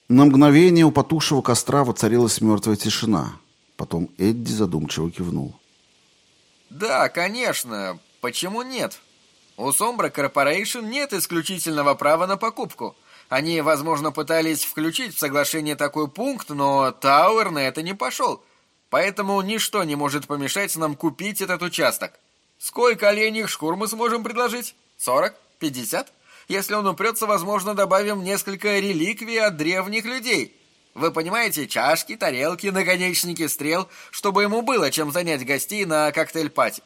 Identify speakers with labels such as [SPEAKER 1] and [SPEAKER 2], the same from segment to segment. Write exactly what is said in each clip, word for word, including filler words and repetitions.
[SPEAKER 1] На мгновение у потухшего костра воцарилась мертвая тишина. Потом Эдди задумчиво кивнул.
[SPEAKER 2] Да, конечно. Почему нет? У Sombra Corporation нет исключительного права на покупку. Они, возможно, пытались включить в соглашение такой пункт, но Тауэр на это не пошел. Поэтому ничто не может помешать нам купить этот участок. Сколько оленьих шкур мы сможем предложить? Сорок? Пятьдесят? Если он упрется, возможно, добавим несколько реликвий от древних людей. Вы понимаете, чашки, тарелки, наконечники стрел, чтобы ему было чем занять гостей на коктейль-пати.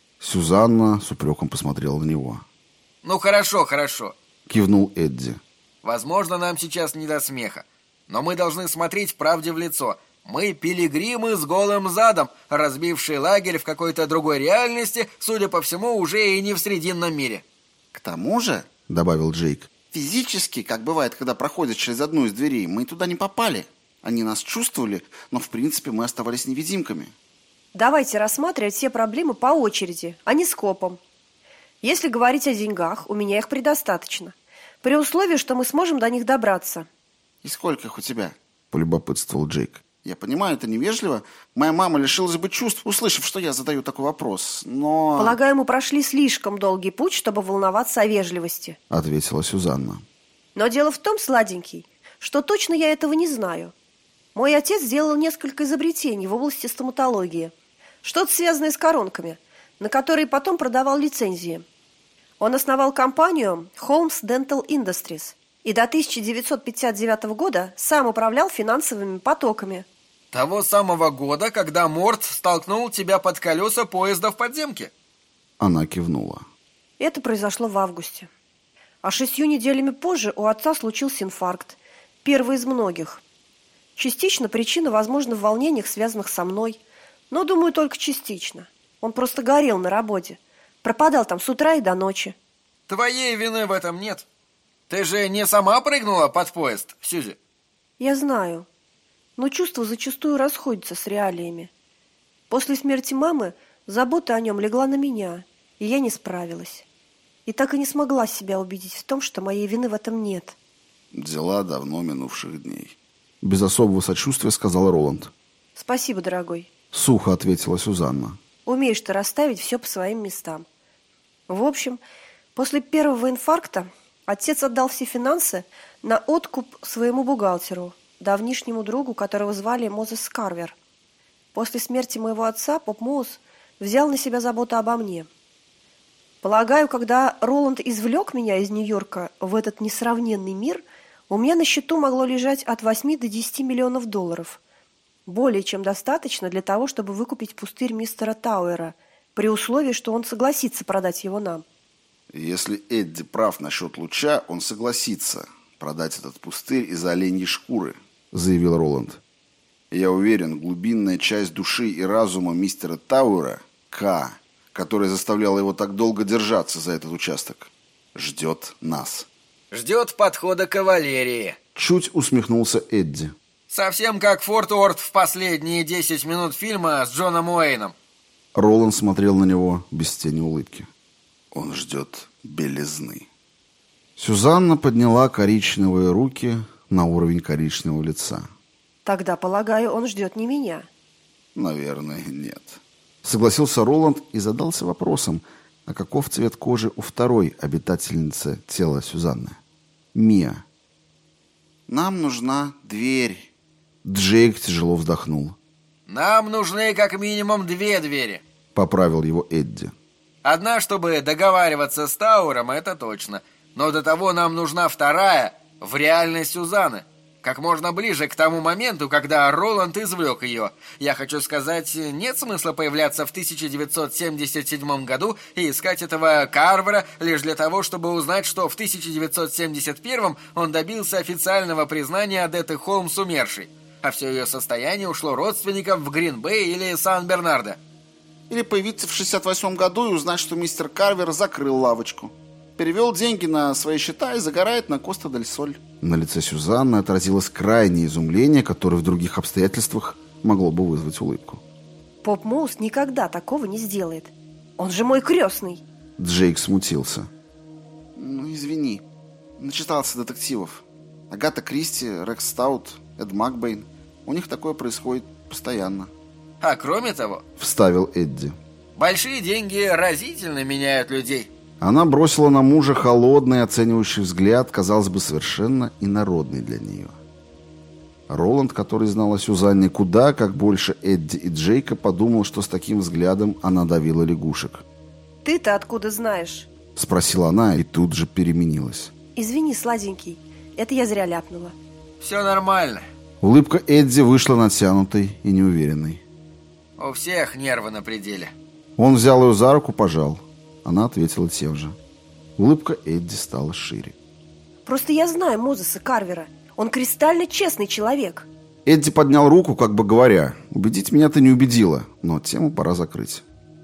[SPEAKER 1] Сюзанна с упреком посмотрела на него.
[SPEAKER 2] Ну хорошо, хорошо,
[SPEAKER 1] кивнул Эдди.
[SPEAKER 2] Возможно, нам сейчас не до смеха, но мы должны смотреть правде в лицо. Мы пилигримы с голым задом, разбившие лагерь в какой-то другой реальности, судя по всему, уже и не в Срединном мире.
[SPEAKER 3] К тому же, добавил Джейк, физически, как бывает, когда проходят через одну из дверей, мы туда не попали. Они нас чувствовали, но в принципе мы оставались невидимками.
[SPEAKER 4] Давайте рассматривать все проблемы по очереди, а не скопом. Если говорить о деньгах, у меня их предостаточно. При условии, что мы сможем до них добраться.
[SPEAKER 3] И сколько их у тебя? Полюбопытствовал Джейк. Я понимаю, это невежливо. Моя мама лишилась бы чувств, услышав, что я задаю такой вопрос, но...
[SPEAKER 4] Полагаю, мы прошли слишком долгий путь, чтобы волноваться о вежливости,
[SPEAKER 1] ответила Сюзанна.
[SPEAKER 4] Но дело в том, сладенький, что точно я этого не знаю. Мой отец сделал несколько изобретений в области стоматологии. Что-то связанное с коронками, на которые потом продавал лицензии. Он основал компанию Holmes Dental Industries и до тысяча девятьсот пятьдесят девятого года сам управлял финансовыми потоками.
[SPEAKER 2] Того самого года, когда Морт столкнул тебя под колеса поезда в подземке?
[SPEAKER 1] Она кивнула.
[SPEAKER 4] Это произошло в августе. А шестью неделями позже у отца случился инфаркт. Первый из многих. Частично причина, возможно, в волнениях, связанных со мной. Но, думаю, только частично. Он просто горел на работе. Пропадал там с утра и до ночи.
[SPEAKER 2] Твоей вины в этом нет. Ты же не сама прыгнула под поезд, Сьюзи?
[SPEAKER 4] Я знаю. Но чувства зачастую расходятся с реалиями. После смерти мамы забота о нем легла на меня, и я не справилась. И так и не смогла себя убедить в том, что моей вины в этом нет.
[SPEAKER 3] Дела давно минувших дней.
[SPEAKER 1] Без особого сочувствия сказал Роланд.
[SPEAKER 4] Спасибо, дорогой.
[SPEAKER 1] Сухо ответила Сюзанна.
[SPEAKER 4] Умеешь ты расставить все по своим местам. В общем, после первого инфаркта отец отдал все финансы на откуп своему бухгалтеру, давнишнему другу, которого звали Мозес Карвер. После смерти моего отца Поп Моус взял на себя заботу обо мне. Полагаю, когда Роланд извлек меня из Нью-Йорка в этот несравненный мир, у меня на счету могло лежать от восьми до десяти миллионов долларов. Более чем достаточно для того, чтобы выкупить пустырь мистера Тауэра, при условии, что он согласится продать его нам.
[SPEAKER 3] Если Эдди прав насчет луча, он согласится продать этот пустырь из-за оленьей шкуры, заявил Роланд. Я уверен, глубинная часть души и разума мистера Тауэра, К, которая заставляла его так долго держаться за этот участок, ждет нас.
[SPEAKER 2] Ждет подхода кавалерии.
[SPEAKER 1] Чуть усмехнулся Эдди.
[SPEAKER 2] Совсем как Форт Уорд в последние десять минут фильма с Джоном Уэйном.
[SPEAKER 1] Роланд смотрел на него без тени улыбки.
[SPEAKER 3] Он ждет белизны.
[SPEAKER 1] Сюзанна подняла коричневые руки на уровень коричневого лица.
[SPEAKER 4] Тогда, полагаю, он ждет не меня.
[SPEAKER 3] Наверное, нет.
[SPEAKER 1] Согласился Роланд и задался вопросом, а каков цвет кожи у второй обитательницы тела Сюзанны? Мия.
[SPEAKER 3] Нам нужна дверь.
[SPEAKER 1] Джейк тяжело вздохнул.
[SPEAKER 2] Нам нужны как минимум две двери.
[SPEAKER 1] Поправил его Эдди.
[SPEAKER 2] Одна, чтобы договариваться с Тауэром, это точно. Но до того нам нужна вторая, в реальной Сюзанны. Как можно ближе к тому моменту, когда Роланд извлек ее. Я хочу сказать, нет смысла появляться в тысяча девятьсот семьдесят седьмом году и искать этого Карвера лишь для того, чтобы узнать, что в тысяча девятьсот семьдесят первом он добился официального признания Адетты Холмс умершей, а все ее состояние ушло родственникам в Грин-Бэй или Сан-Бернардо.
[SPEAKER 3] Или появиться в шестьдесят восьмом году и узнать, что мистер Карвер закрыл лавочку, перевел деньги на свои счета и загорает на Коста-дель-Соль.
[SPEAKER 1] На лице Сюзанны отразилось крайнее изумление, которое в других обстоятельствах могло бы вызвать улыбку.
[SPEAKER 4] Поп Моус никогда такого не сделает. Он же мой крестный.
[SPEAKER 1] Джейк смутился.
[SPEAKER 3] Ну, извини, начитался детективов. Агата Кристи, Рекс Стаут, Эд Макбейн. У них такое происходит постоянно.
[SPEAKER 2] А кроме того,
[SPEAKER 1] вставил Эдди,
[SPEAKER 2] большие деньги разительно меняют людей.
[SPEAKER 1] Она бросила на мужа холодный оценивающий взгляд, казалось бы, совершенно инородный для нее. Роланд, который знал о Сюзанне куда как больше Эдди и Джейка, подумал, что с таким взглядом она давила лягушек.
[SPEAKER 4] «Ты-то откуда знаешь?»
[SPEAKER 1] — спросила она и тут же переменилась.
[SPEAKER 4] «Извини, сладенький, это я зря ляпнула».
[SPEAKER 2] Все нормально.
[SPEAKER 1] Улыбка Эдди вышла натянутой и неуверенной.
[SPEAKER 2] У всех нервы на пределе.
[SPEAKER 1] Он взял ее за руку, пожал. Она ответила тем же. Улыбка Эдди стала шире.
[SPEAKER 4] «Просто я знаю Мозеса Карвера. Он кристально честный человек».
[SPEAKER 1] Эдди поднял руку, как бы говоря: «Убедить меня ты не убедила, но тему пора закрыть».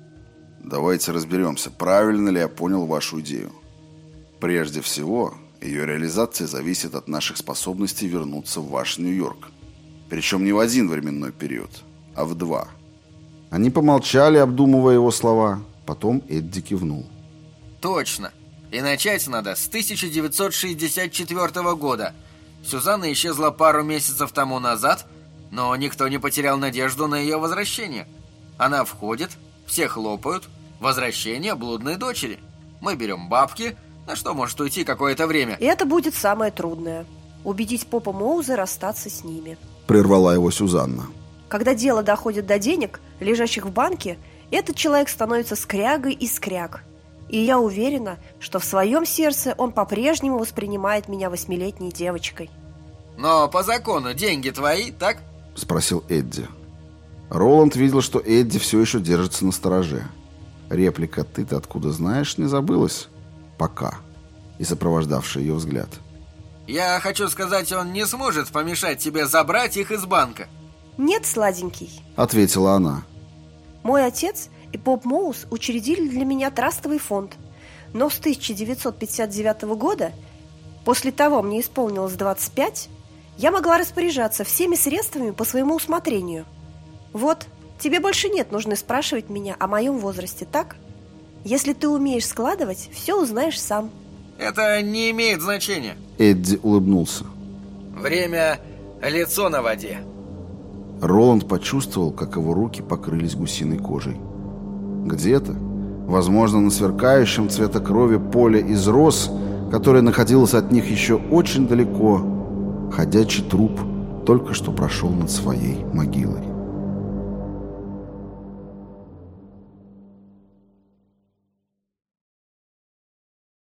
[SPEAKER 3] Давайте разберемся, правильно ли я понял вашу идею. Прежде всего, ее реализация зависит от наших способностей вернуться в ваш Нью-Йорк. Причем не в один временной период, а в два.
[SPEAKER 1] Они помолчали, обдумывая его слова. Потом Эдди кивнул.
[SPEAKER 2] Точно. И начать надо с тысяча девятьсот шестьдесят четвёртого года. Сюзанна исчезла пару месяцев тому назад, но никто не потерял надежду на ее возвращение. Она входит, все хлопают. Возвращение блудной дочери. Мы берем бабки, на что может уйти какое-то время.
[SPEAKER 4] И это будет самое трудное. Убедить Попа Моуза расстаться с ними.
[SPEAKER 1] Прервала его Сюзанна.
[SPEAKER 4] Когда дело доходит до денег, лежащих в банке, этот человек становится скрягой и скряг. И я уверена, что в своем сердце он по-прежнему воспринимает меня восьмилетней девочкой.
[SPEAKER 2] Но по закону деньги твои, так?
[SPEAKER 1] Спросил Эдди. Роланд видел, что Эдди все еще держится на стороже. Реплика «ты-то откуда знаешь» не забылась. Пока. И сопровождавший ее взгляд.
[SPEAKER 2] Я хочу сказать, он не сможет помешать тебе забрать их из банка.
[SPEAKER 4] Нет, сладенький,
[SPEAKER 1] ответила она.
[SPEAKER 4] Мой отец и Поп Моуз учредили для меня трастовый фонд. Но с тысяча девятьсот пятьдесят девятого года, после того мне исполнилось двадцать пять, я могла распоряжаться всеми средствами по своему усмотрению. Вот, тебе больше нет нужды спрашивать меня о моем возрасте, так? Если ты умеешь складывать, все узнаешь сам.
[SPEAKER 2] Это не имеет значения.
[SPEAKER 1] Эдди улыбнулся.
[SPEAKER 2] Время – лицо на воде.
[SPEAKER 1] Роланд почувствовал, как его руки покрылись гусиной кожей. Где-то, возможно, на сверкающем цвета крови поле из роз, которое находилось от них еще очень далеко, ходячий труп только что прошел над своей могилой.